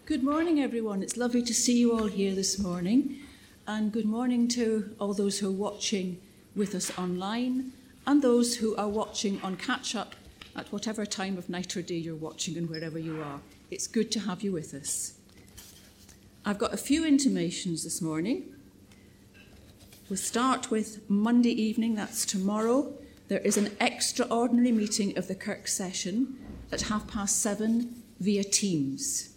Good morning, everyone. It's lovely to see you all here this morning. And good morning to all those who are watching with us online and those who are watching on catch-up at whatever time of night or day you're watching and wherever you are. It's good to have you with us. I've got a few intimations this morning. We'll start with Monday evening, that's tomorrow. There is an extraordinary meeting of the Kirk session at 7:30 via Teams.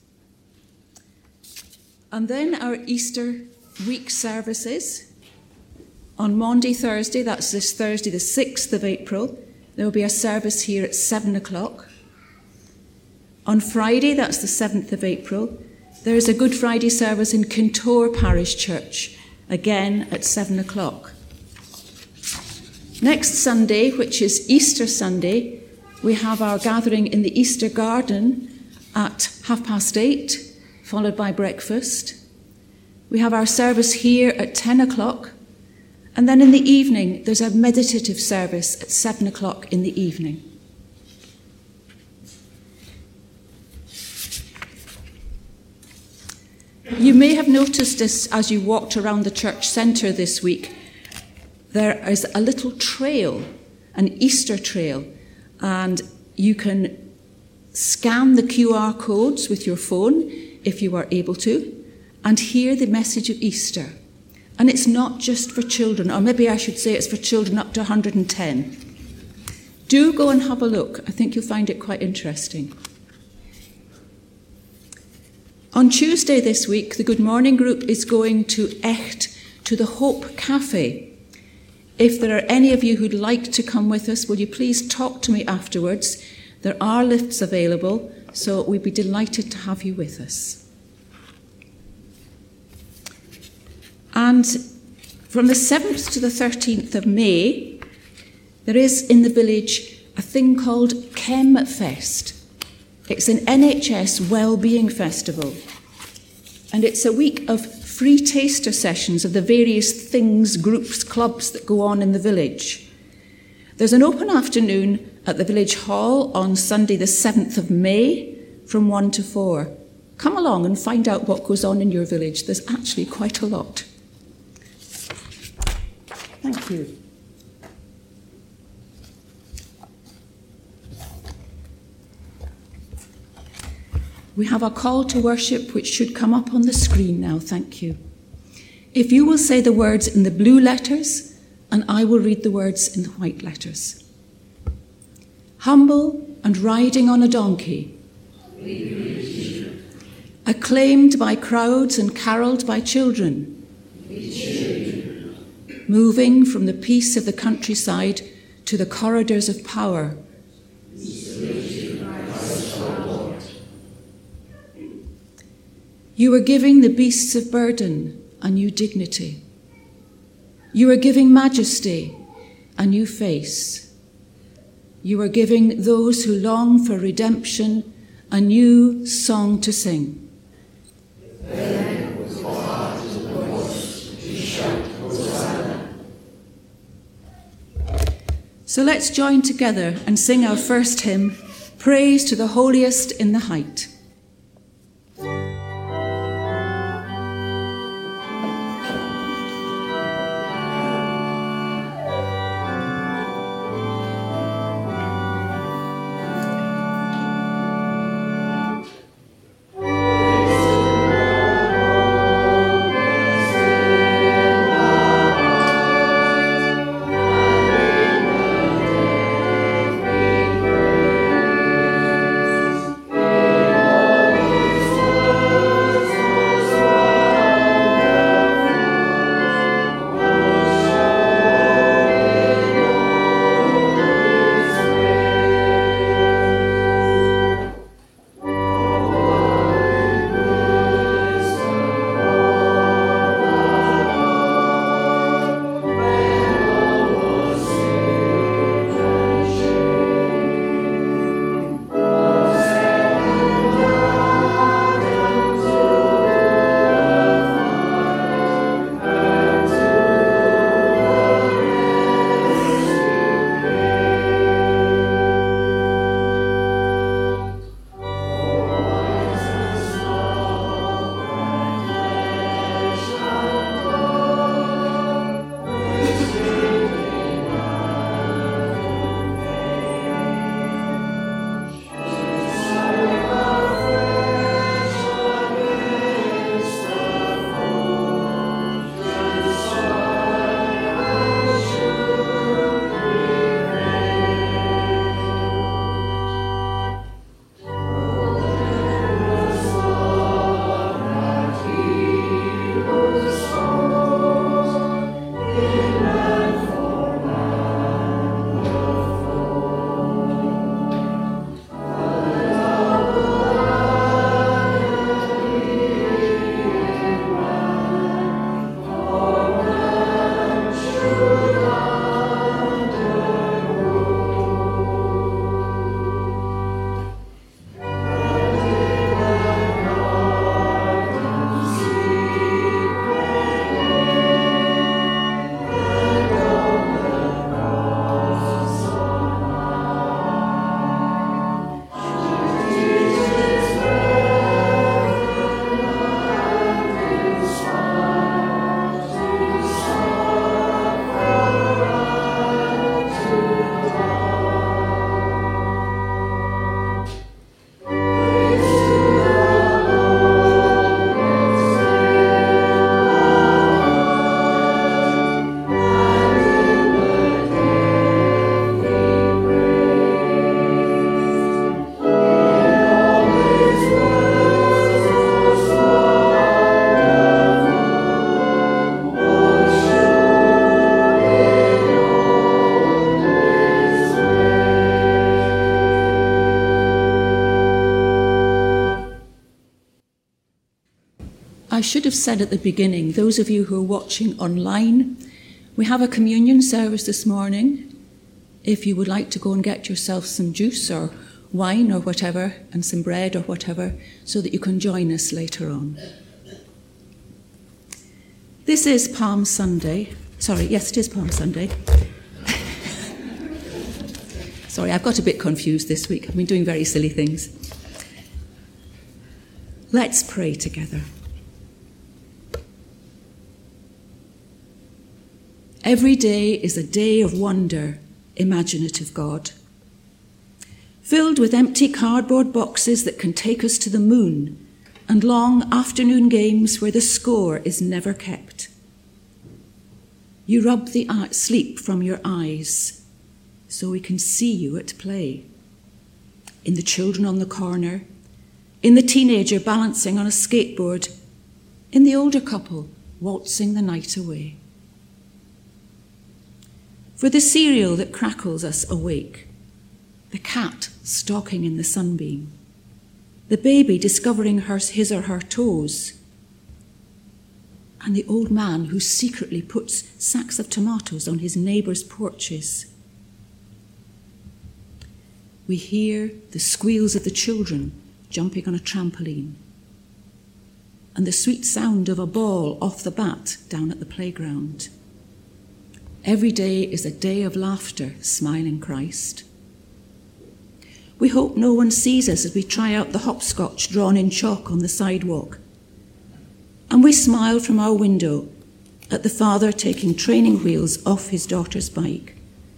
And then our Easter week services. On Maundy Thursday, that's this Thursday, the 6th of April, there will be a service here at 7 o'clock. On Friday, that's the 7th of April, there is a Good Friday service in Kintore Parish Church, again at 7 o'clock. Next Sunday, which is Easter Sunday, we have our gathering in the Easter Garden at 8:30, followed by breakfast. We have our service here at 10 o'clock, and then in the evening there's a meditative service at 7 o'clock in the evening. You may have noticed this as you walked around the church centre this week. There is a little trail, an Easter trail, and you can scan the QR codes with your phone if you are able to, and hear the message of Easter. And it's not just for children, or maybe I should say it's for children up to 110. Do go and have a look. I think you'll find it quite interesting. On Tuesday this week, the Good Morning group is going to Echt, to the Hope Cafe. If there are any of you who'd like to come with us, will you please talk to me afterwards? There are lifts available, so we'd be delighted to have you with us. And from the 7th to the 13th of May, there is in the village a thing called ChemFest. It's an NHS Wellbeing Festival. And it's a week of free taster sessions of the various things, groups, clubs that go on in the village. There's an open afternoon at the village hall on Sunday the 7th of May from 1 to 4. Come along and find out what goes on in your village. There's actually quite a lot. Thank you. We have a call to worship which should come up on the screen now. Thank you. If you will say the words in the blue letters, and I will read the words in the white letters. Humble and riding on a donkey, acclaimed by crowds and carolled by children, moving from the peace of the countryside to the corridors of power. You are giving the beasts of burden a new dignity. You are giving majesty a new face. You are giving those who long for redemption a new song to sing. So let's join together and sing our first hymn, Praise to the Holiest in the Height. Amen. I should have said at the beginning, those of you who are watching online, we have a communion service this morning. If you would like to go and get yourself some juice or wine or whatever, and some bread or whatever, so that you can join us later on. This is Palm Sunday. Sorry, yes, it is Palm Sunday. Sorry, I've got a bit confused this week. I've been doing very silly things. Let's pray together. Every day is a day of wonder, imaginative God. Filled with empty cardboard boxes that can take us to the moon and long afternoon games where the score is never kept. You rub the sleep from your eyes so we can see you at play. In the children on the corner, in the teenager balancing on a skateboard, in the older couple waltzing the night away. For the cereal that crackles us awake, the cat stalking in the sunbeam, the baby discovering his or her toes, and the old man who secretly puts sacks of tomatoes on his neighbours' porches. We hear the squeals of the children jumping on a trampoline, and the sweet sound of a ball off the bat down at the playground. Every day is a day of laughter, smiling Christ. We hope no one sees us as we try out the hopscotch drawn in chalk on the sidewalk. And we smile from our window at the father taking training wheels off his daughter's bike.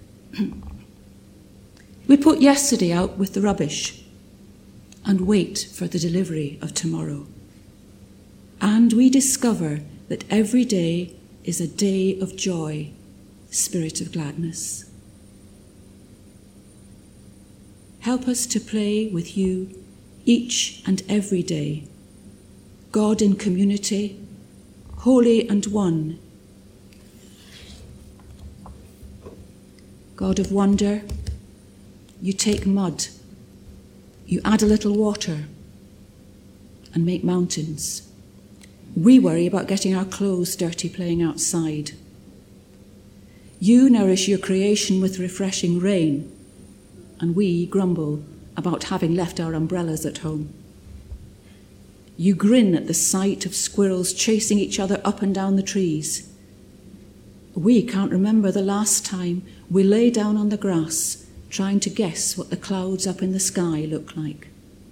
We put yesterday out with the rubbish and wait for the delivery of tomorrow. And we discover that every day is a day of joy, spirit of gladness. Help us to play with you each and every day. God in community, holy and one. God of wonder, you take mud, you add a little water and make mountains. We worry about getting our clothes dirty playing outside. You nourish your creation with refreshing rain, and we grumble about having left our umbrellas at home. You grin at the sight of squirrels chasing each other up and down the trees. We can't remember the last time we lay down on the grass trying to guess what the clouds up in the sky look like.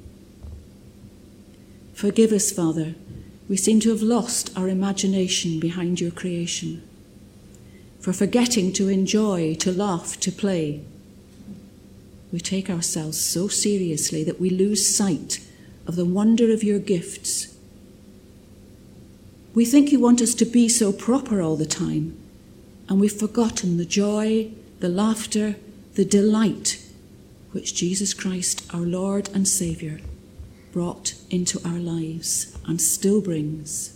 Forgive us, Father, we seem to have lost our imagination behind your creation, for forgetting to enjoy, to laugh, to play. We take ourselves so seriously that we lose sight of the wonder of your gifts. We think you want us to be so proper all the time, and we've forgotten the joy, the laughter, the delight which Jesus Christ, our Lord and Saviour, brought into our lives and still brings.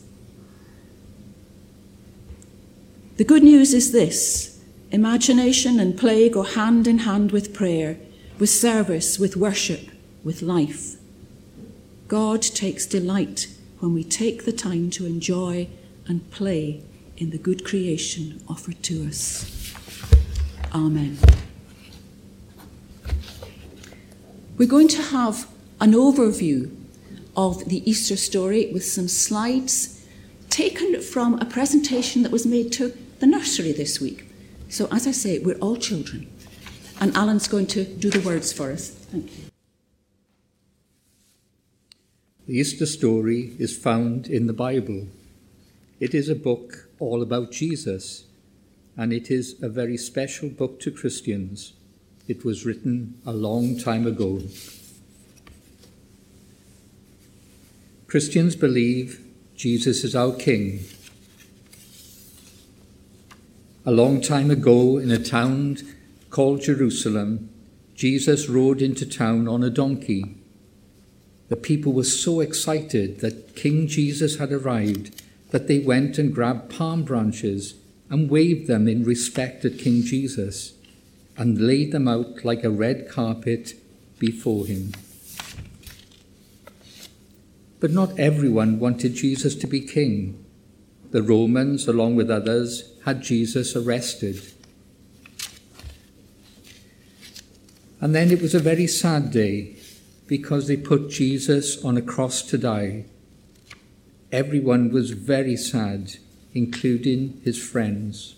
The good news is this: imagination and play go hand in hand with prayer, with service, with worship, with life. God takes delight when we take the time to enjoy and play in the good creation offered to us. Amen. We're going to have an overview of the Easter story with some slides taken from a presentation that was made to the nursery this week. So as I say, we're all children. And Alan's going to do the words for us. Thank you. The Easter story is found in the Bible. It is a book all about Jesus, and it is a very special book to Christians. It was written a long time ago. Christians believe Jesus is our King. A long time ago, in a town called Jerusalem, Jesus rode into town on a donkey. The people were so excited that King Jesus had arrived that they went and grabbed palm branches and waved them in respect at King Jesus and laid them out like a red carpet before him. But not everyone wanted Jesus to be king. The Romans, along with others, had Jesus arrested. And then it was a very sad day because they put Jesus on a cross to die. Everyone was very sad, including his friends.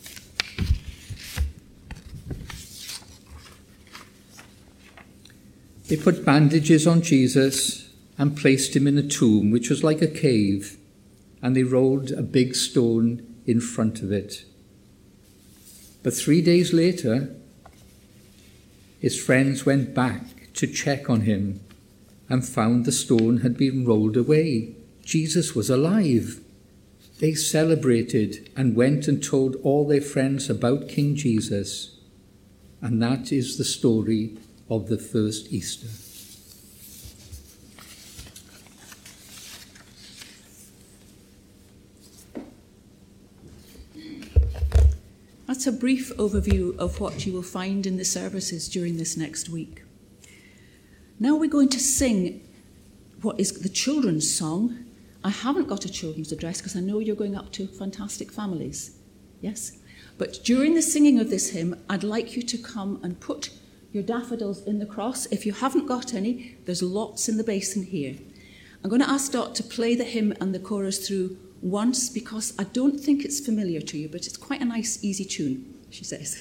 They put bandages on Jesus and placed him in a tomb, which was like a cave, and they rolled a big stone in front of it. But 3 days later, his friends went back to check on him and found the stone had been rolled away. Jesus was alive. They celebrated and went and told all their friends about King Jesus. And that is the story of the first Easter. That's a brief overview of what you will find in the services during this next week. Now we're going to sing what is the children's song. I haven't got a children's address because I know you're going up to fantastic families. Yes? But during the singing of this hymn, I'd like you to come and put your daffodils in the cross. If you haven't got any, there's lots in the basin here. I'm going to ask Dot to play the hymn and the chorus through once because I don't think it's familiar to you, but it's quite a nice, easy tune, she says.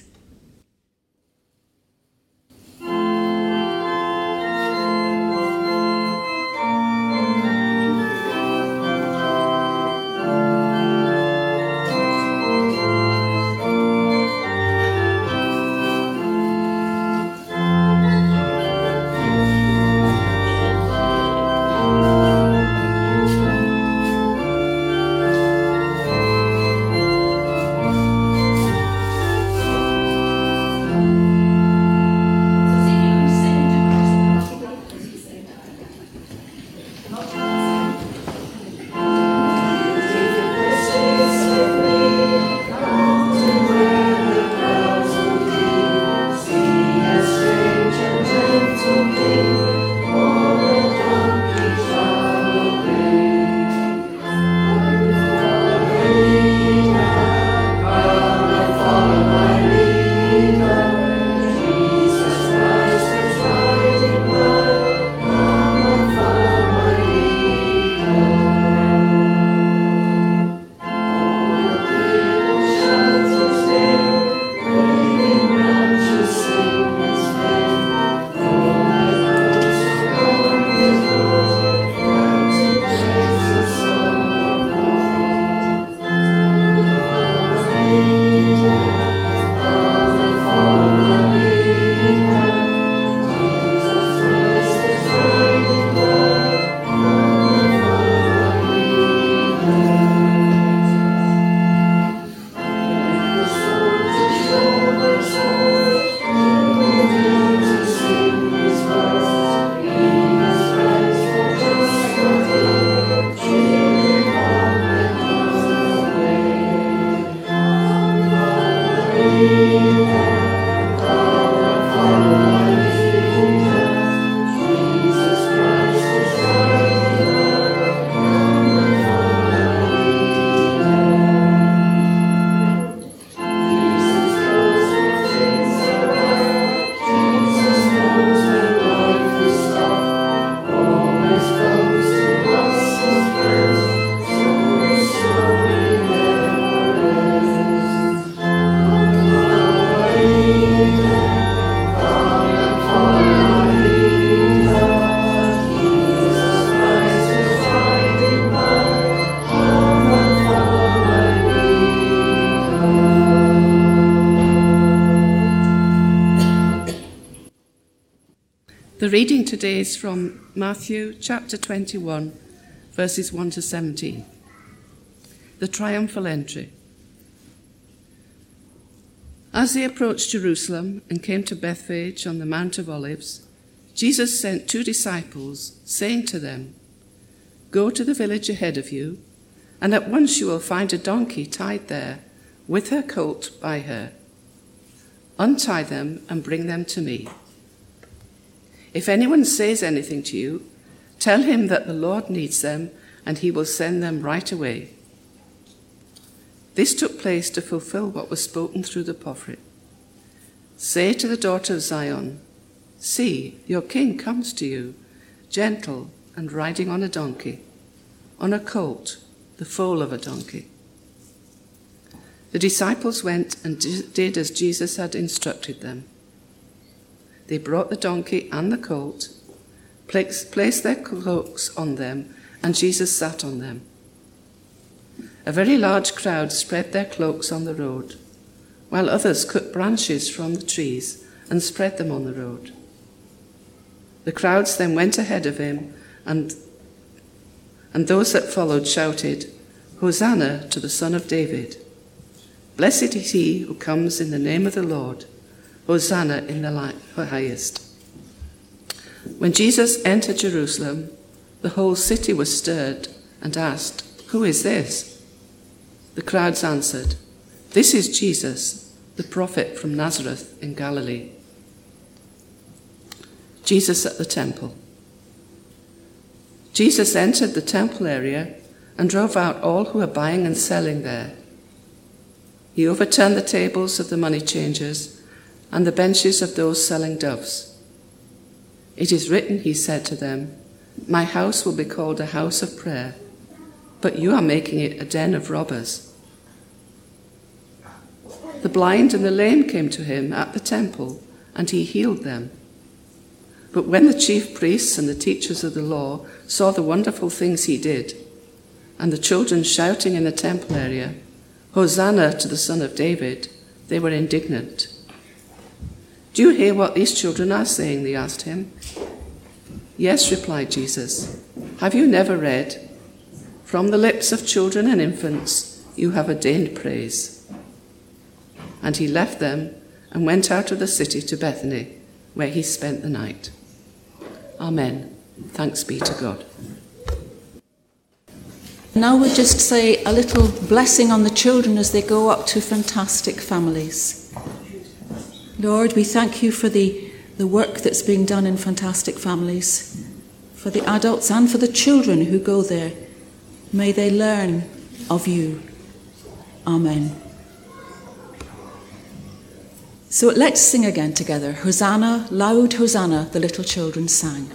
The reading today is from Matthew chapter 21, verses 1 to 17. The triumphal entry. As they approached Jerusalem and came to Bethphage on the Mount of Olives, Jesus sent 2 disciples, saying to them, "Go to the village ahead of you, and at once you will find a donkey tied there, with her colt by her. Untie them and bring them to me. If anyone says anything to you, Tell him that the Lord needs them, and he will send them right away." This took place to fulfill what was spoken through the prophet. "Say to the daughter of Zion, 'See, your king comes to you, gentle and riding on a donkey, on a colt, the foal of a donkey.'" The disciples went and did as Jesus had instructed them. They brought the donkey and the colt, placed their cloaks on them, and Jesus sat on them. A very large crowd spread their cloaks on the road, while others cut branches from the trees and spread them on the road. The crowds then went ahead of him, and those that followed shouted, "Hosanna to the Son of David! Blessed is he who comes in the name of the Lord! Hosanna in the highest!" When Jesus entered Jerusalem, the whole city was stirred and asked, "Who is this?" The crowds answered, "This is Jesus, the prophet from Nazareth in Galilee." Jesus at the temple. Jesus entered the temple area and drove out all who were buying and selling there. He overturned the tables of the money changers and the benches of those selling doves. "It is written," he said to them, "My house will be called a house of prayer, but you are making it a den of robbers." The blind and the lame came to him at the temple, and he healed them. But when the chief priests and the teachers of the law saw the wonderful things he did, and the children shouting in the temple area, "Hosanna to the Son of David," they were indignant. "Do you hear what these children are saying?" they asked him. "Yes," replied Jesus. "Have you never read, 'From the lips of children and infants you have ordained praise'?" And he left them and went out of the city to Bethany, where he spent the night. Amen. Thanks be to God. Now we'll just say a little blessing on the children as they go up to fantastic families. Lord, we thank you for the work that's being done in fantastic families, for the adults and for the children who go there. May they learn of you. Amen. So let's sing again together. Hosanna, loud Hosanna, the little children sang.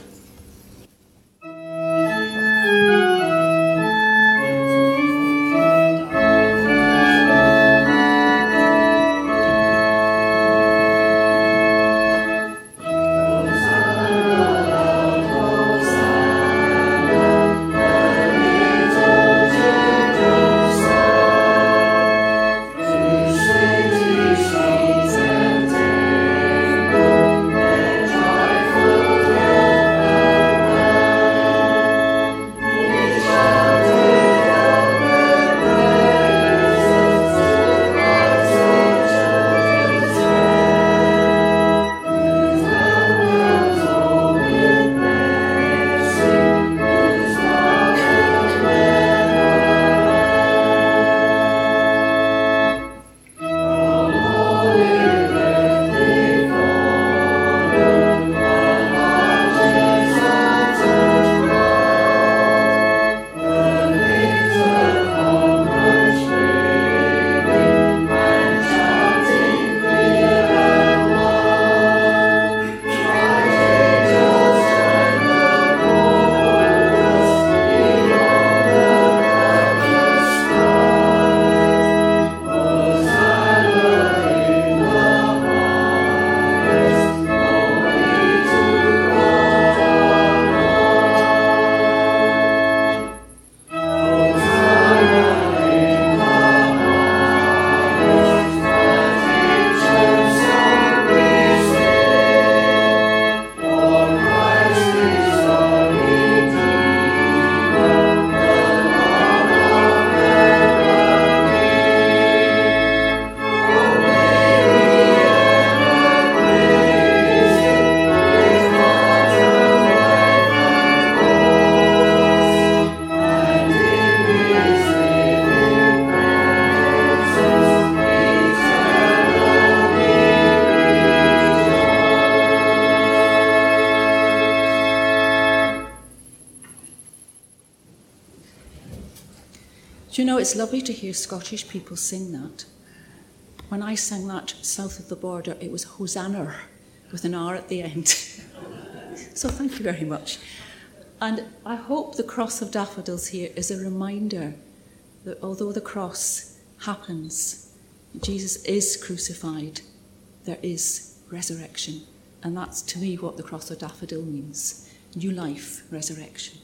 Do you know, it's lovely to hear Scottish people sing that. When I sang that south of the border, it was Hosanna with an R at the end. So thank you very much. And I hope the cross of daffodils here is a reminder that although the cross happens, Jesus is crucified, there is resurrection. And that's to me what the cross of daffodil means. New life, resurrection.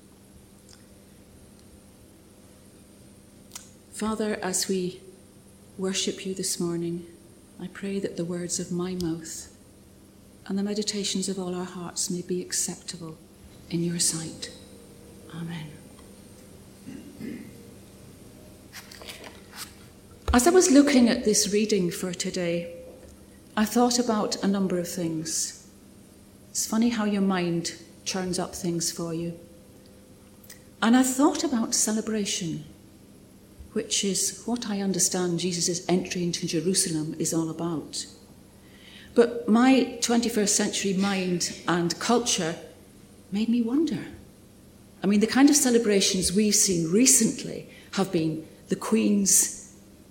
Father, as we worship you this morning, I pray that the words of my mouth and the meditations of all our hearts may be acceptable in your sight. Amen. As I was looking at this reading for today, I thought about a number of things. It's funny how your mind churns up things for you. And I thought about celebration, which is what I understand Jesus' entry into Jerusalem is all about. But my 21st century mind and culture made me wonder. I mean, the kind of celebrations we've seen recently have been the Queen's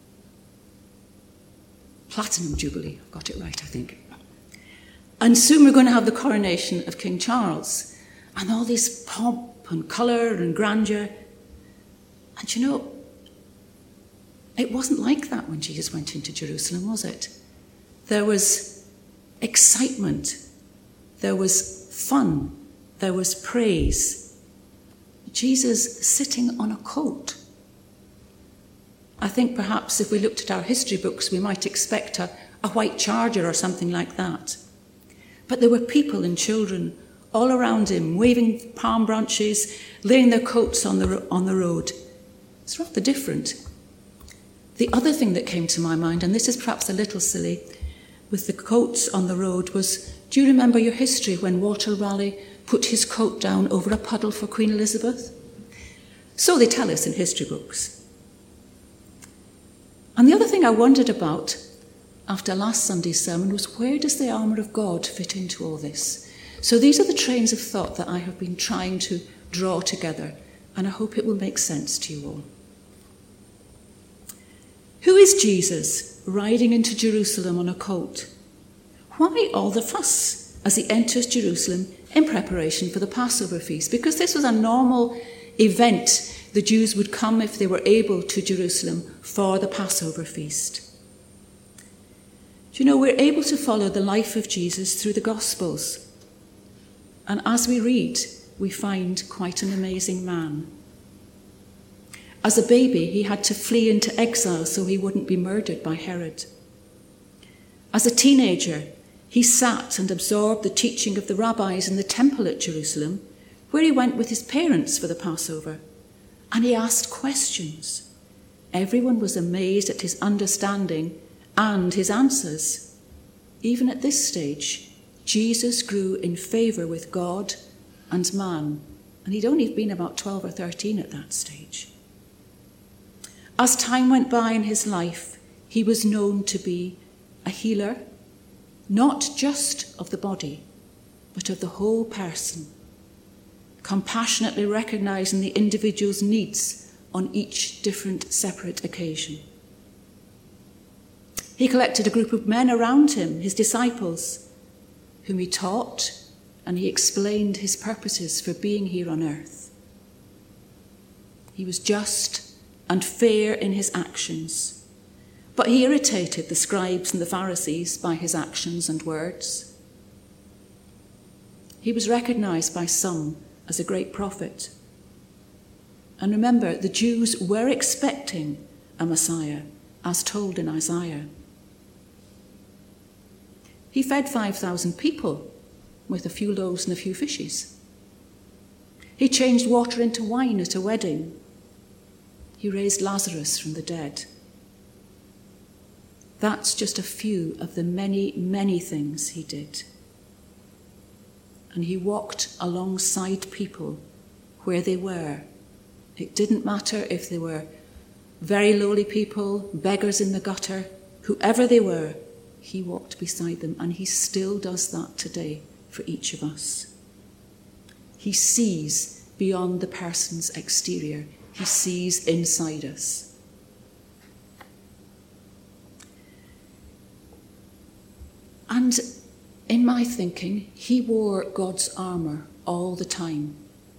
Platinum Jubilee. I've got it right, I think. And soon we're going to have the coronation of King Charles. And all this pomp and colour and grandeur. And you know, it wasn't like that when Jesus went into Jerusalem, was it? There was excitement, there was fun, there was praise. Jesus sitting on a colt. I think perhaps if we looked at our history books, we might expect a white charger or something like that. But there were people and children all around him, waving palm branches, laying their coats on the road. It's rather different. The other thing that came to my mind, and this is perhaps a little silly, with the coats on the road was, do you remember your history when Walter Raleigh put his coat down over a puddle for Queen Elizabeth? So they tell us in history books. And the other thing I wondered about after last Sunday's sermon was, where does the armour of God fit into all this? So these are the trains of thought that I have been trying to draw together, and I hope it will make sense to you all. Who is Jesus riding into Jerusalem on a colt? Why all the fuss as he enters Jerusalem in preparation for the Passover feast? Because this was a normal event. The Jews would come, if they were able, to Jerusalem for the Passover feast. Do you know, we're able to follow the life of Jesus through the Gospels. And as we read, we find quite an amazing man. As a baby, he had to flee into exile so he wouldn't be murdered by Herod. As a teenager, he sat and absorbed the teaching of the rabbis in the temple at Jerusalem, where he went with his parents for the Passover. And he asked questions. Everyone was amazed at his understanding and his answers. Even at this stage, Jesus grew in favour with God and man, and he'd only been about 12 or 13 at that stage. As time went by in his life, he was known to be a healer, not just of the body, but of the whole person, compassionately recognising the individual's needs on each different separate occasion. He collected a group of men around him, his disciples, whom he taught, and he explained his purposes for being here on earth. He was just and fair in his actions, but he irritated the scribes and the Pharisees by his actions and words. He was recognised by some as a great prophet. And remember, the Jews were expecting a Messiah, as told in Isaiah. He fed 5,000 people with a few loaves and a few fishes. He changed water into wine at a wedding. He raised Lazarus from the dead. That's just a few of the many, many things he did. And he walked alongside people where they were. It didn't matter if they were very lowly people, beggars in the gutter, whoever they were, he walked beside them, and he still does that today for each of us. He sees beyond the person's exterior. He sees inside us. And in my thinking, he wore God's armour all the time.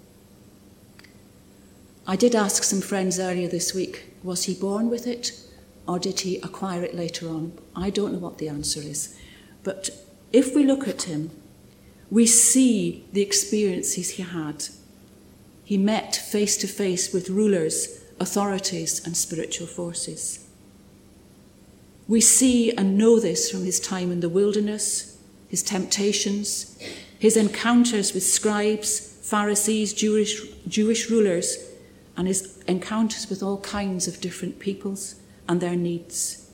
I did ask some friends earlier this week, was he born with it or did he acquire it later on? I don't know what the answer is. But if we look at him, we see the experiences he had. He met face to face with rulers, authorities, and spiritual forces. We see and know this from his time in the wilderness, his temptations, his encounters with scribes, Pharisees, Jewish rulers, and his encounters with all kinds of different peoples and their needs.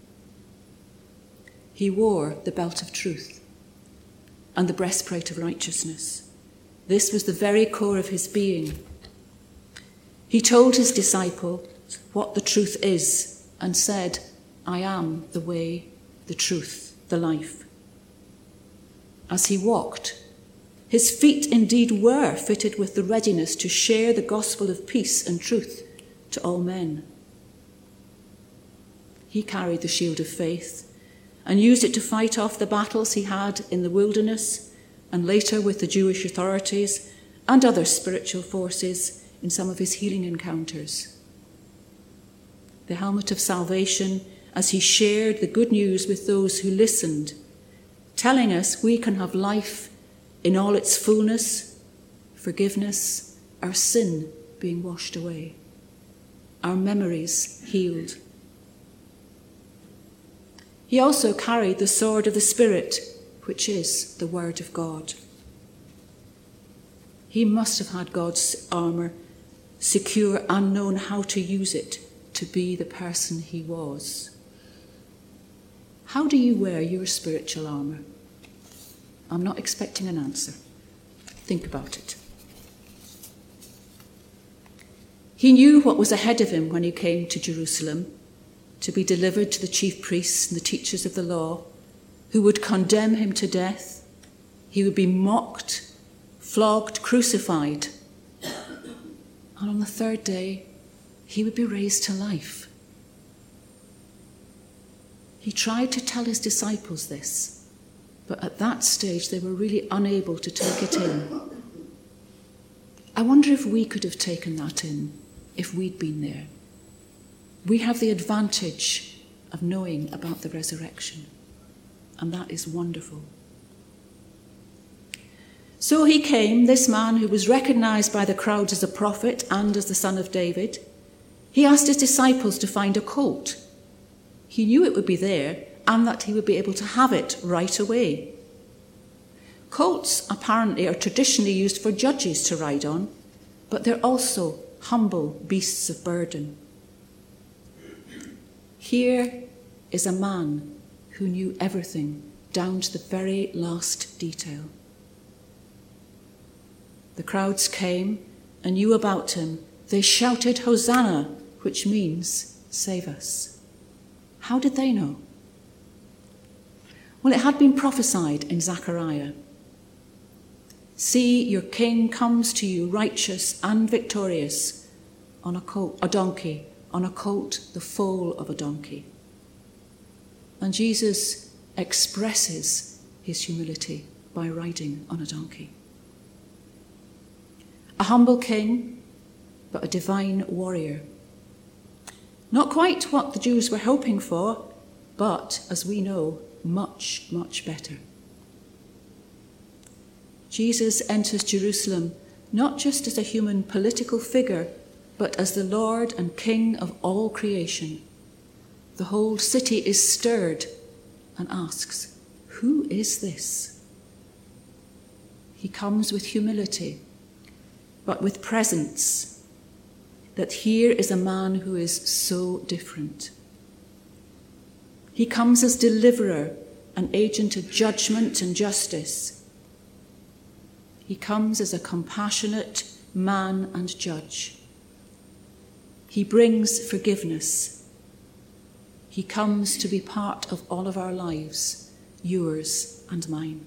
He wore the belt of truth and the breastplate of righteousness. This was the very core of his being. He told his disciples what the truth is and said, I am the way, the truth, the life. As he walked, his feet indeed were fitted with the readiness to share the gospel of peace and truth to all men. He carried the shield of faith and used it to fight off the battles he had in the wilderness and later with the Jewish authorities and other spiritual forces in some of his healing encounters. The helmet of salvation as he shared the good news with those who listened, telling us we can have life in all its fullness, forgiveness, our sin being washed away, our memories healed. He also carried the sword of the Spirit, which is the Word of God. He must have had God's armour, secure and known how to use it to be the person he was. How do you wear your spiritual armour? I'm not expecting an answer. Think about it. He knew what was ahead of him when he came to Jerusalem, to be delivered to the chief priests and the teachers of the law, who would condemn him to death. He would be mocked, flogged, crucified. And on the third day, he would be raised to life. He tried to tell his disciples this, but at that stage they were really unable to take it in. I wonder if we could have taken that in if we'd been there. We have the advantage of knowing about the resurrection, and that is wonderful. So he came, this man who was recognized by the crowds as a prophet and as the son of David. He asked his disciples to find a colt. He knew it would be there and that he would be able to have it right away. Colts apparently are traditionally used for judges to ride on, but they're also humble beasts of burden. Here is a man who knew everything down to the very last detail. The crowds came and knew about him. They shouted, Hosanna, which means, save us. How did they know? Well, it had been prophesied in Zechariah. See, your king comes to you righteous and victorious on a donkey, on a colt, the foal of a donkey. And Jesus expresses his humility by riding on a donkey. A humble king, but a divine warrior. Not quite what the Jews were hoping for, but, as we know, much, much better. Jesus enters Jerusalem not just as a human political figure, but as the Lord and King of all creation. The whole city is stirred and asks, who is this? He comes with humility, but with presence, that here is a man who is so different. He comes as deliverer, an agent of judgment and justice. He comes as a compassionate man and judge. He brings forgiveness. He comes to be part of all of our lives, yours and mine.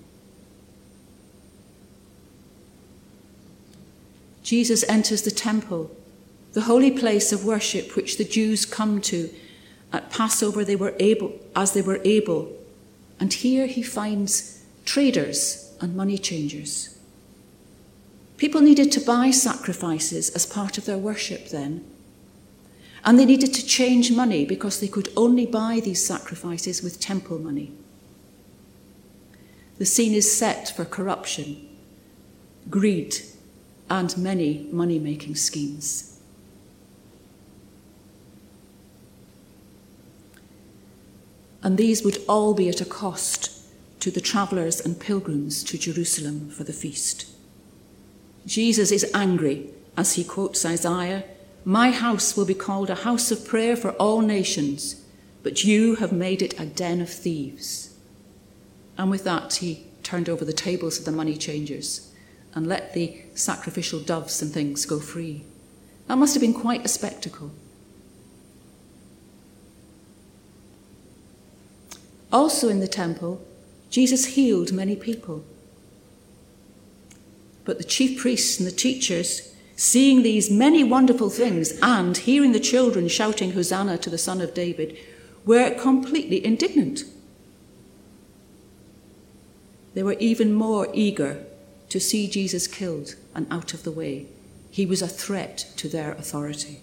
Jesus enters the temple the holy place of worship which the Jews come to at Passover as they were able. And here he finds traders and money changers. People needed to buy sacrifices as part of their worship then. And they needed to change money because they could only buy these sacrifices with temple money. The scene is set for corruption, greed, and many money-making schemes. And these would all be at a cost to the travellers and pilgrims to Jerusalem for the feast. Jesus is angry as he quotes Isaiah, "My house will be called a house of prayer for all nations, but you have made it a den of thieves." And with that, he turned over the tables of the money changers and let the sacrificial doves and things go free. That must have been quite a spectacle. Also in the temple, Jesus healed many people. But the chief priests and the teachers, seeing these many wonderful things and hearing the children shouting Hosanna to the Son of David, were completely indignant. They were even more eager to see Jesus killed and out of the way. He was a threat to their authority.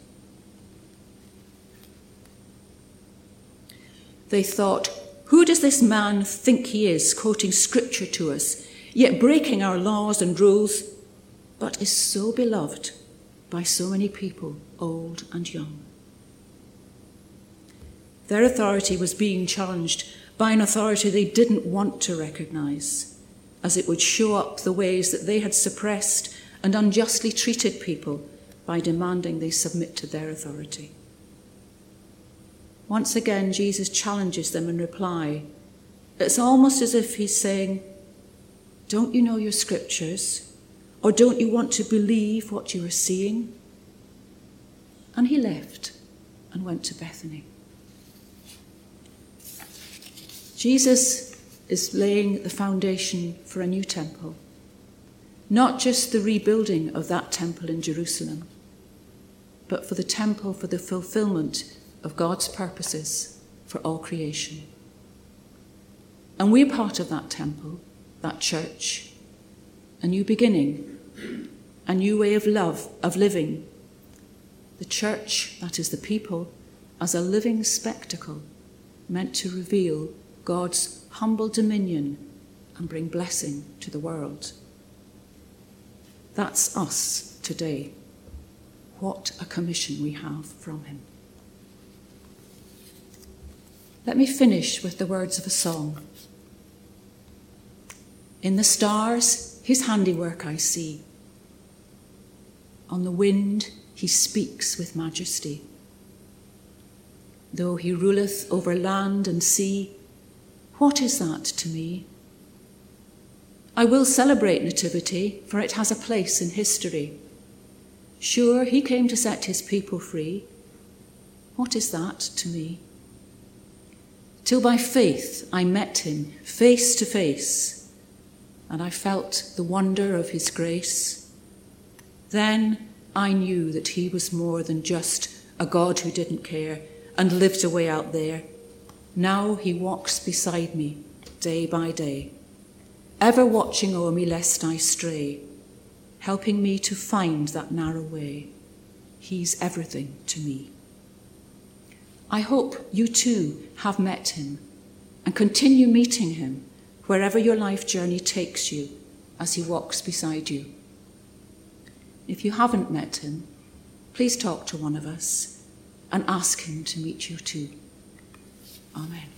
They thought, "Who does this man think he is, quoting scripture to us, yet breaking our laws and rules, but is so beloved by so many people, old and young?" Their authority was being challenged by an authority they didn't want to recognize, as it would show up the ways that they had suppressed and unjustly treated people by demanding they submit to their authority. Once again, Jesus challenges them in reply. It's almost as if he's saying, "Don't you know your scriptures? Or don't you want to believe what you are seeing?" And he left and went to Bethany. Jesus is laying the foundation for a new temple, not just the rebuilding of that temple in Jerusalem, but for the temple for the fulfillment of God's purposes for all creation. And we're part of that temple, that church, a new beginning, a new way of living. The church, that is the people, as a living spectacle meant to reveal God's humble dominion and bring blessing to the world. That's us today. What a commission we have from him. Let me finish with the words of a song. In the stars, his handiwork I see. On the wind, he speaks with majesty. Though he ruleth over land and sea, what is that to me? I will celebrate Nativity, for it has a place in history. Sure, he came to set his people free. What is that to me? Till by faith I met him face to face, and I felt the wonder of his grace. Then I knew that he was more than just a God who didn't care and lived away out there. Now he walks beside me day by day, ever watching o'er me lest I stray, helping me to find that narrow way. He's everything to me. I hope you too have met him and continue meeting him wherever your life journey takes you as he walks beside you. If you haven't met him, please talk to one of us and ask him to meet you too. Amen.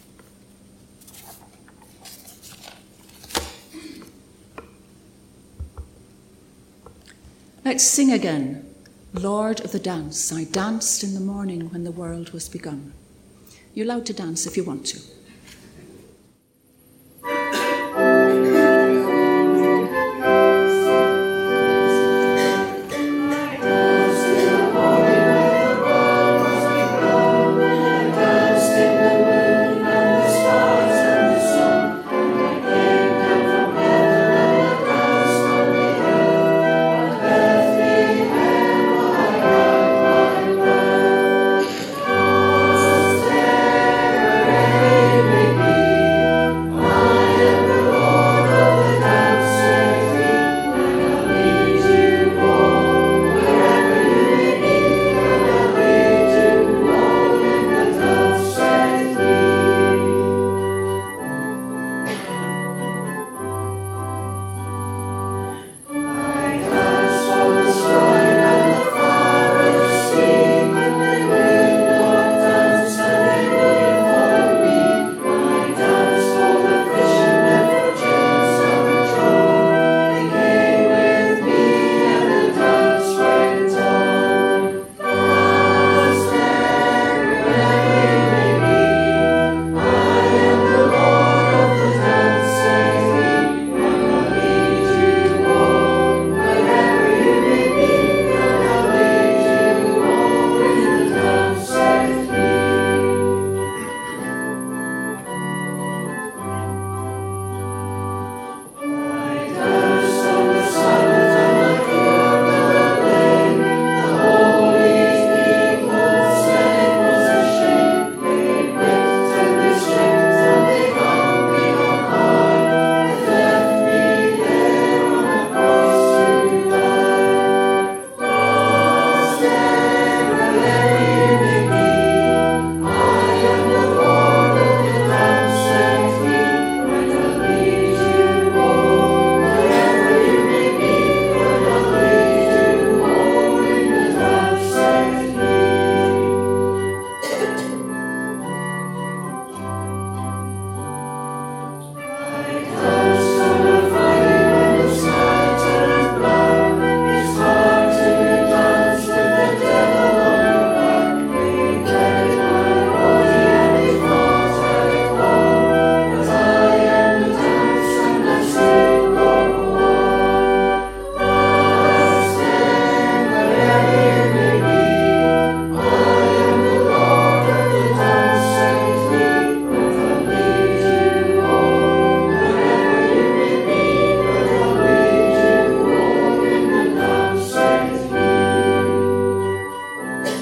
Let's sing again. Lord of the dance, I danced in the morning when the world was begun. You're allowed to dance if you want to.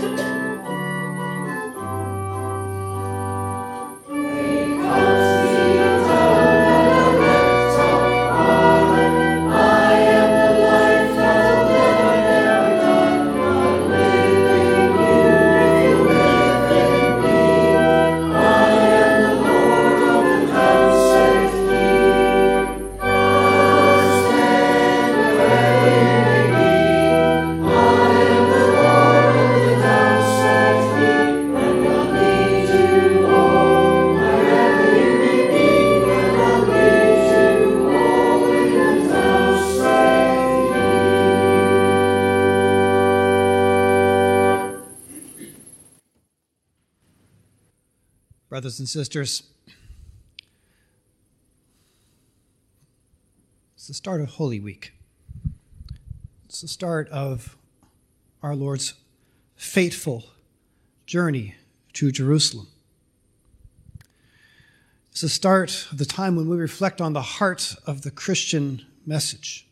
Brothers and sisters, it's the start of Holy Week. It's the start of our Lord's fateful journey to Jerusalem. It's the start of the time when we reflect on the heart of the Christian message.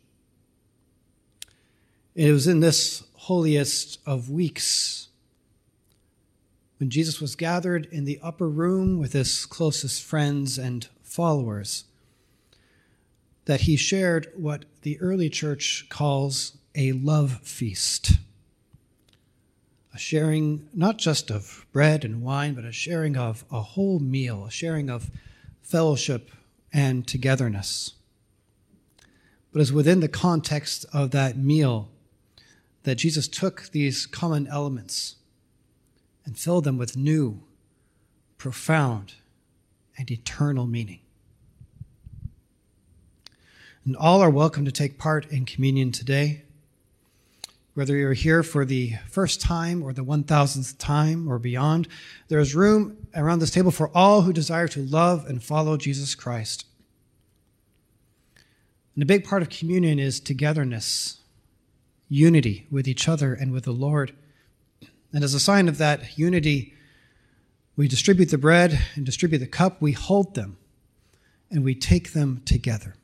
It was in this holiest of weeks when Jesus was gathered in the upper room with his closest friends and followers, that he shared what the early church calls a love feast. A sharing not just of bread and wine, but a sharing of a whole meal, a sharing of fellowship and togetherness. But it's within the context of that meal that Jesus took these common elements and filled them with new, profound, and eternal meaning. And all are welcome to take part in communion today. Whether you're here for the first time or the 1,000th time or beyond, there is room around this table for all who desire to love and follow Jesus Christ. And a big part of communion is togetherness, unity with each other and with the Lord. And as a sign of that unity, we distribute the bread and distribute the cup. We hold them and we take them together.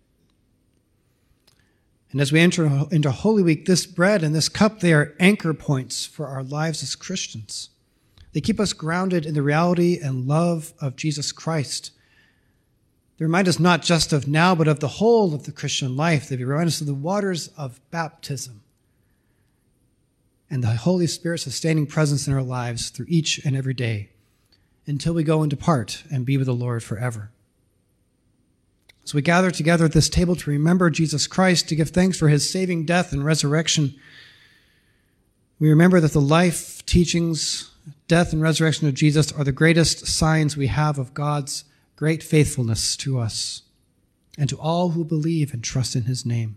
And as we enter into Holy Week, this bread and this cup, they are anchor points for our lives as Christians. They keep us grounded in the reality and love of Jesus Christ. They remind us not just of now, but of the whole of the Christian life. They remind us of the waters of baptism and the Holy Spirit's sustaining presence in our lives through each and every day until we go and depart and be with the Lord forever. So we gather together at this table to remember Jesus Christ, to give thanks for his saving death and resurrection. We remember that the life, teachings, death, and resurrection of Jesus are the greatest signs we have of God's great faithfulness to us and to all who believe and trust in his name.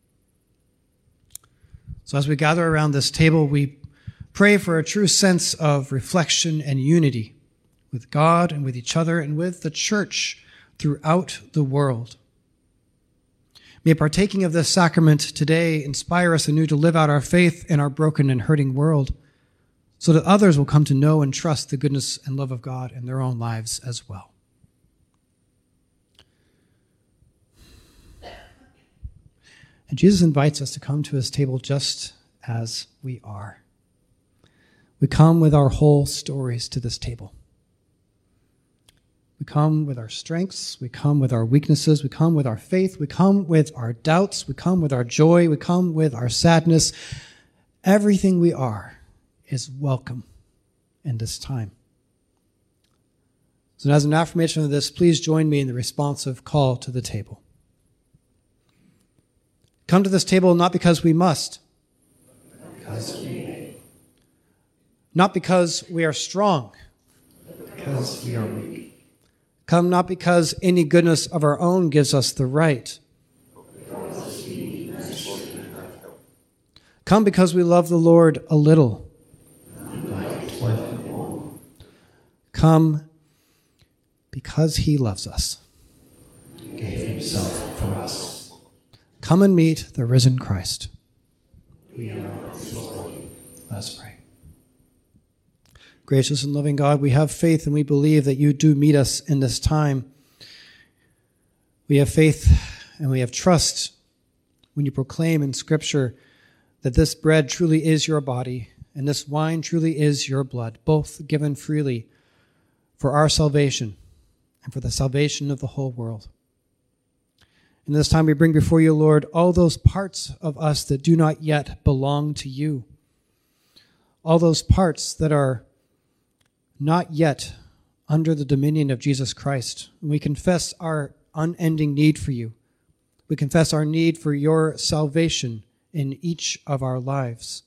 So as we gather around this table, we pray for a true sense of reflection and unity with God and with each other and with the church throughout the world. May partaking of this sacrament today inspire us anew to live out our faith in our broken and hurting world, so that others will come to know and trust the goodness and love of God in their own lives as well. And Jesus invites us to come to his table just as we are. We come with our whole stories to this table. We come with our strengths, we come with our weaknesses, we come with our faith, we come with our doubts, we come with our joy, we come with our sadness. Everything we are is welcome in this time. So as an affirmation of this, please join me in the responsive call to the table. Come to this table not because we must, because we may. Not because we are strong, because we are weak. Come not because any goodness of our own gives us the right. Come because we love the Lord a little. Come because he loves us. Gave himself for us. Come and meet the risen Christ. Let's pray. Gracious and loving God, we have faith and we believe that you do meet us in this time. We have faith and we have trust when you proclaim in Scripture that this bread truly is your body and this wine truly is your blood, both given freely for our salvation and for the salvation of the whole world. In this time we bring before you, Lord, all those parts of us that do not yet belong to you, all those parts that are not yet under the dominion of Jesus Christ. We confess our unending need for you. We confess our need for your salvation in each of our lives.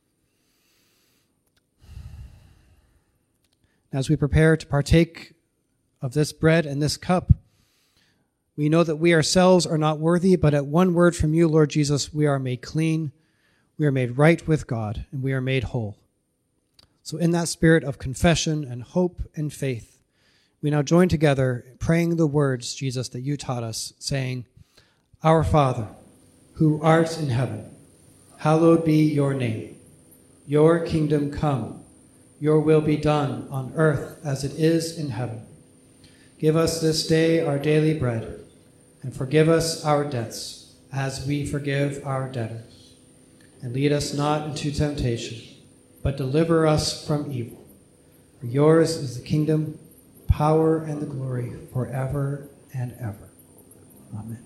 As we prepare to partake of this bread and this cup, we know that we ourselves are not worthy, but at one word from you, Lord Jesus, we are made clean, we are made right with God, and we are made whole. So in that spirit of confession and hope and faith, we now join together praying the words, Jesus, that you taught us, saying, Our Father, who art in heaven, hallowed be your name. Your kingdom come, your will be done on earth as it is in heaven. Give us this day our daily bread, and forgive us our debts, as we forgive our debtors. And lead us not into temptation, but deliver us from evil. For yours is the kingdom, power, and the glory forever and ever. Amen.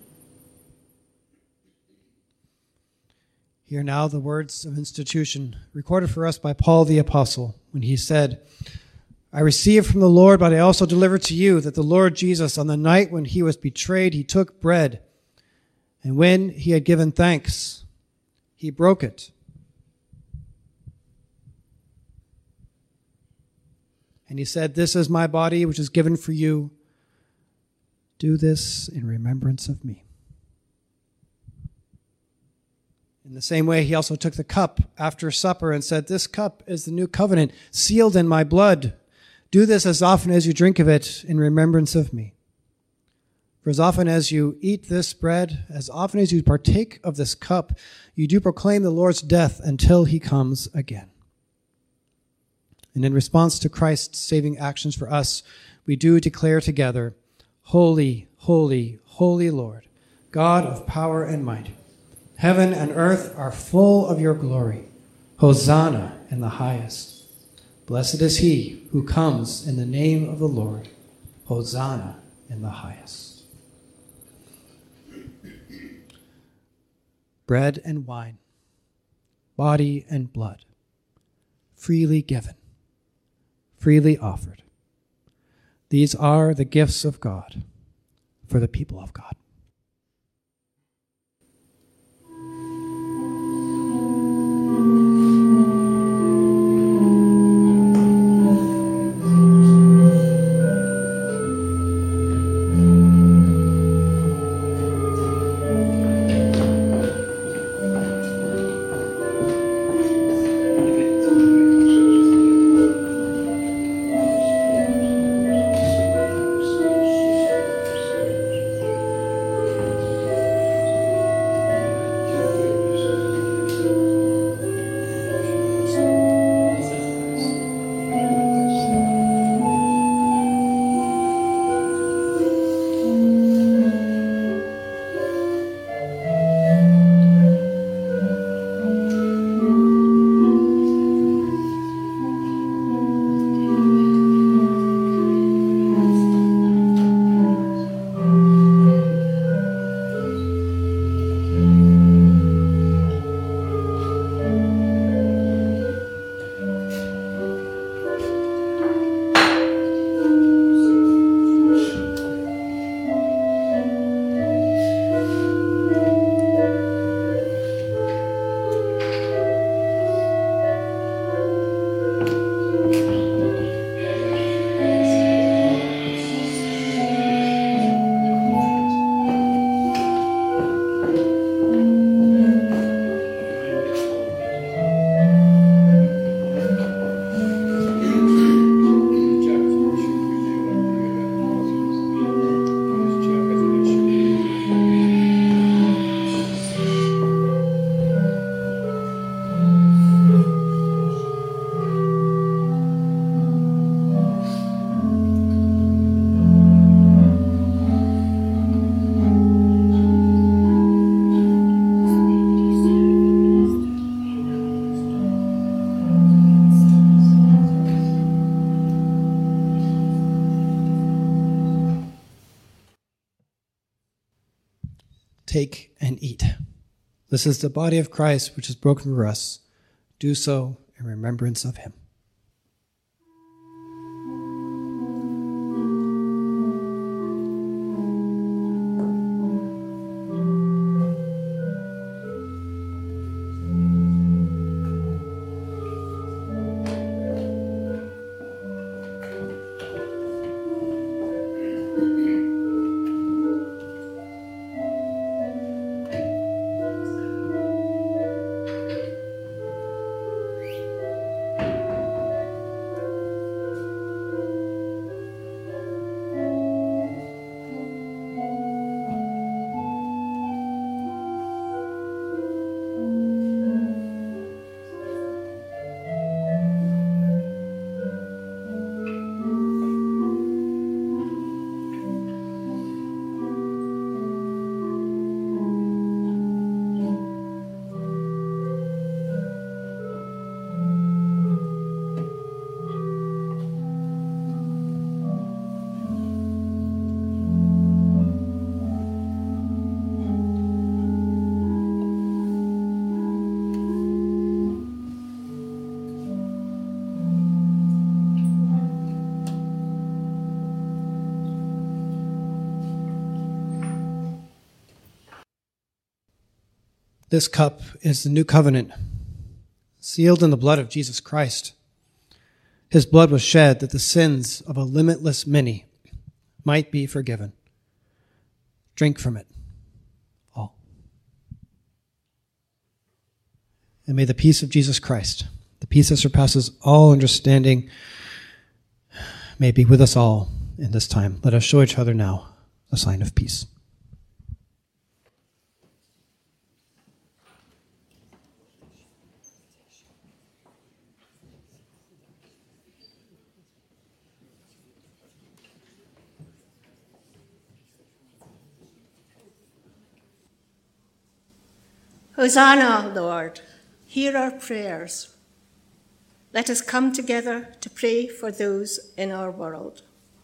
Hear now the words of institution recorded for us by Paul the Apostle when he said, I received from the Lord, but I also delivered to you that the Lord Jesus, on the night when he was betrayed, he took bread, and when he had given thanks, he broke it. And he said, This is my body, which is given for you. Do this in remembrance of me. In the same way, he also took the cup after supper and said, This cup is the new covenant, sealed in my blood. Do this as often as you drink of it in remembrance of me. For as often as you eat this bread, as often as you partake of this cup, you do proclaim the Lord's death until he comes again. And in response to Christ's saving actions for us, we do declare together, Holy, holy, holy Lord, God of power and might. Heaven and earth are full of your glory. Hosanna in the highest. Blessed is he who comes in the name of the Lord. Hosanna in the highest. Bread and wine, body and blood, freely given, freely offered. These are the gifts of God for the people of God. take and eat. This is the body of Christ, which is broken for us. Do so in remembrance of him. This cup is the new covenant, sealed in the blood of Jesus Christ. His blood was shed that the sins of a limitless many might be forgiven. Drink from it, all. And may the peace of Jesus Christ, the peace that surpasses all understanding, may be with us all in this time. Let us show each other now a sign of peace. Hosanna, Lord, hear our prayers. Let us come together to pray for those in our world.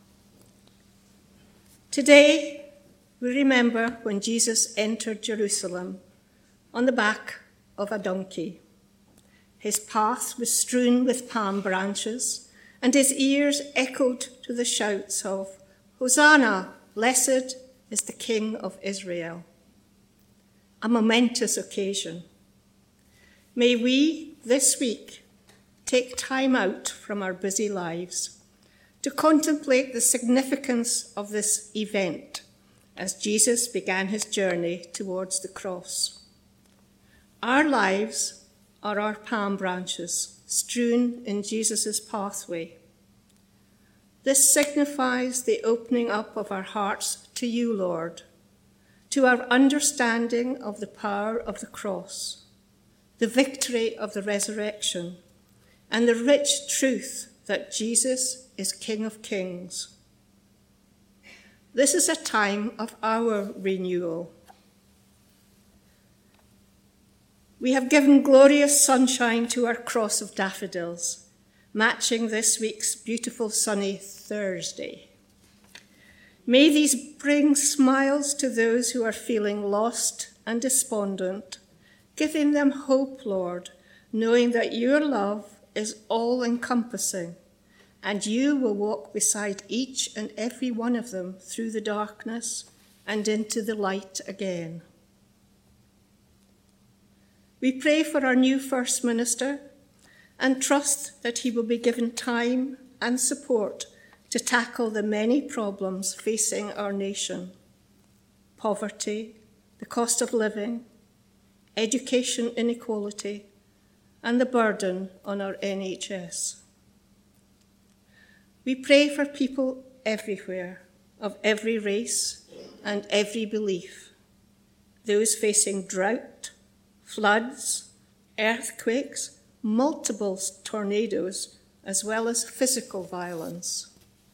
Today, we remember when Jesus entered Jerusalem on the back of a donkey. His path was strewn with palm branches, and his ears echoed to the shouts of, Hosanna, blessed is the King of Israel. A momentous occasion. May we, this week, take time out from our busy lives to contemplate the significance of this event as Jesus began his journey towards the cross. Our lives are our palm branches strewn in Jesus' pathway. This signifies the opening up of our hearts to you, Lord, to our understanding of the power of the cross, the victory of the resurrection, and the rich truth that Jesus is King of Kings. This is a time of our renewal. We have given glorious sunshine to our cross of daffodils, matching this week's beautiful sunny Thursday. May these bring smiles to those who are feeling lost and despondent, giving them hope, Lord, knowing that your love is all-encompassing, and you will walk beside each and every one of them through the darkness and into the light again. We pray for our new First Minister and trust that he will be given time and support to tackle the many problems facing our nation: poverty, the cost of living, education inequality, and the burden on our NHS. We pray for people everywhere, of every race and every belief, those facing drought, floods, earthquakes, multiple tornadoes, as well as physical violence.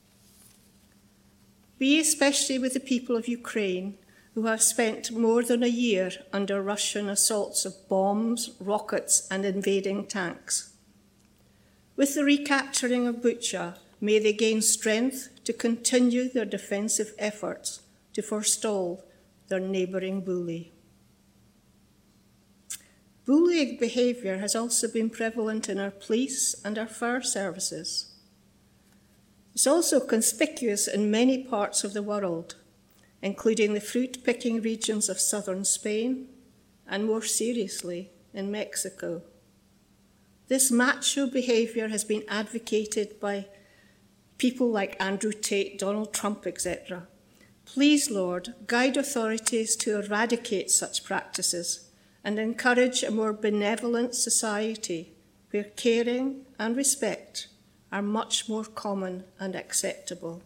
Be especially with the people of Ukraine, who have spent more than a year under Russian assaults of bombs, rockets, and invading tanks. With the recapturing of Bucha, may they gain strength to continue their defensive efforts to forestall their neighbouring bully. Bullying behaviour has also been prevalent in our police and our fire services. It's also conspicuous in many parts of the world, including the fruit-picking regions of southern Spain and, more seriously, in Mexico. This macho behaviour has been advocated by people like Andrew Tate, Donald Trump, etc. Please, Lord, guide authorities to eradicate such practices and encourage a more benevolent society where caring and respect are much more common and acceptable.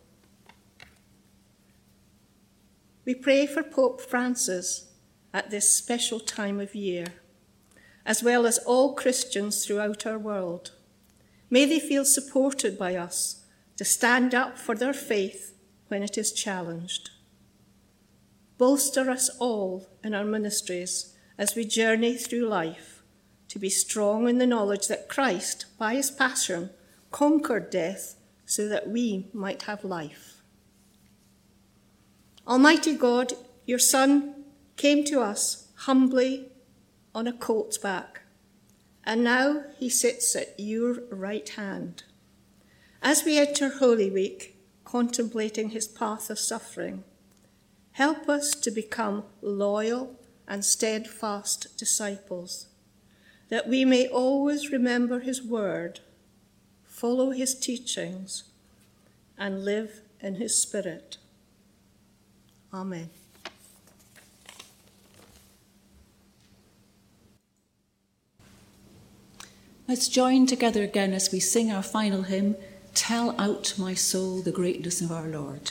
We pray for Pope Francis at this special time of year, as well as all Christians throughout our world. May they feel supported by us to stand up for their faith when it is challenged. Bolster us all in our ministries as we journey through life, to be strong in the knowledge that Christ, by his passion, conquered death so that we might have life. Almighty God, your Son came to us humbly on a colt's back, and now he sits at your right hand. As we enter Holy Week, contemplating his path of suffering, help us to become loyal and steadfast disciples, that we may always remember his word, follow his teachings, and live in his spirit. Amen. Let's join together again as we sing our final hymn, Tell Out My Soul the Greatness of Our Lord.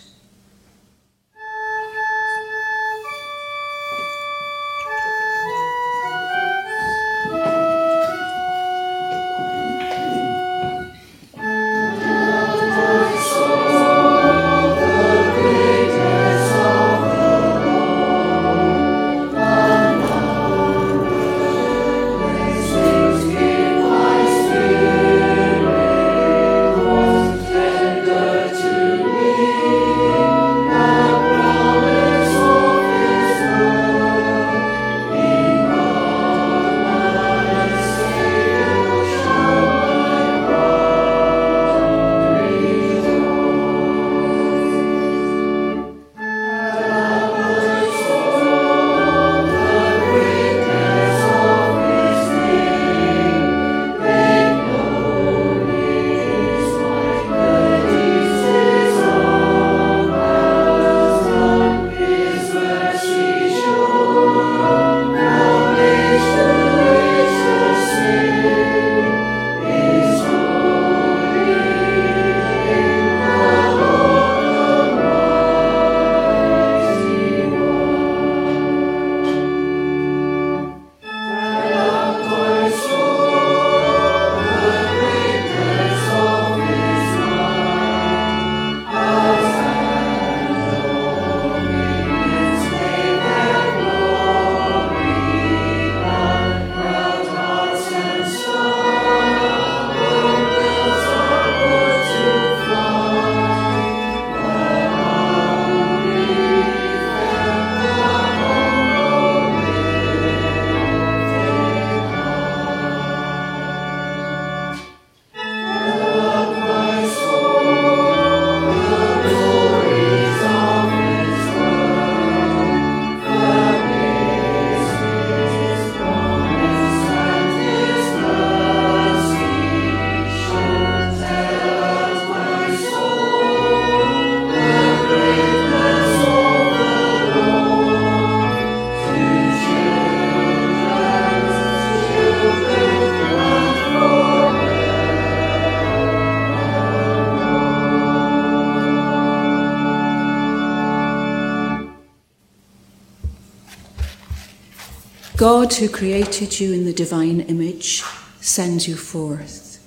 God, who created you in the divine image, sends you forth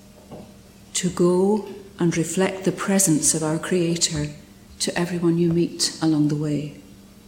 to go and reflect the presence of our Creator to everyone you meet along the way.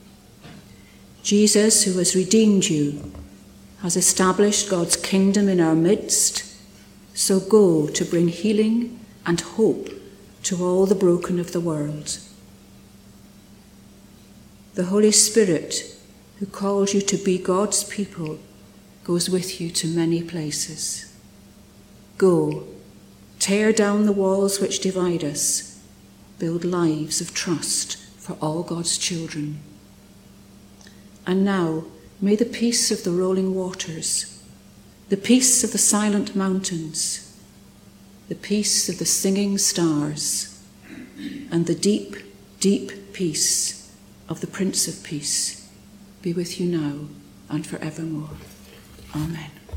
Jesus, who has redeemed you, has established God's kingdom in our midst, so go to bring healing and hope to all the broken of the world. The Holy Spirit, who calls you to be God's people, goes with you to many places. Go, tear down the walls which divide us, build lives of trust for all God's children. And now, may the peace of the rolling waters, the peace of the silent mountains, the peace of the singing stars, and the deep, deep peace of the Prince of Peace be with you now and forevermore. Amen.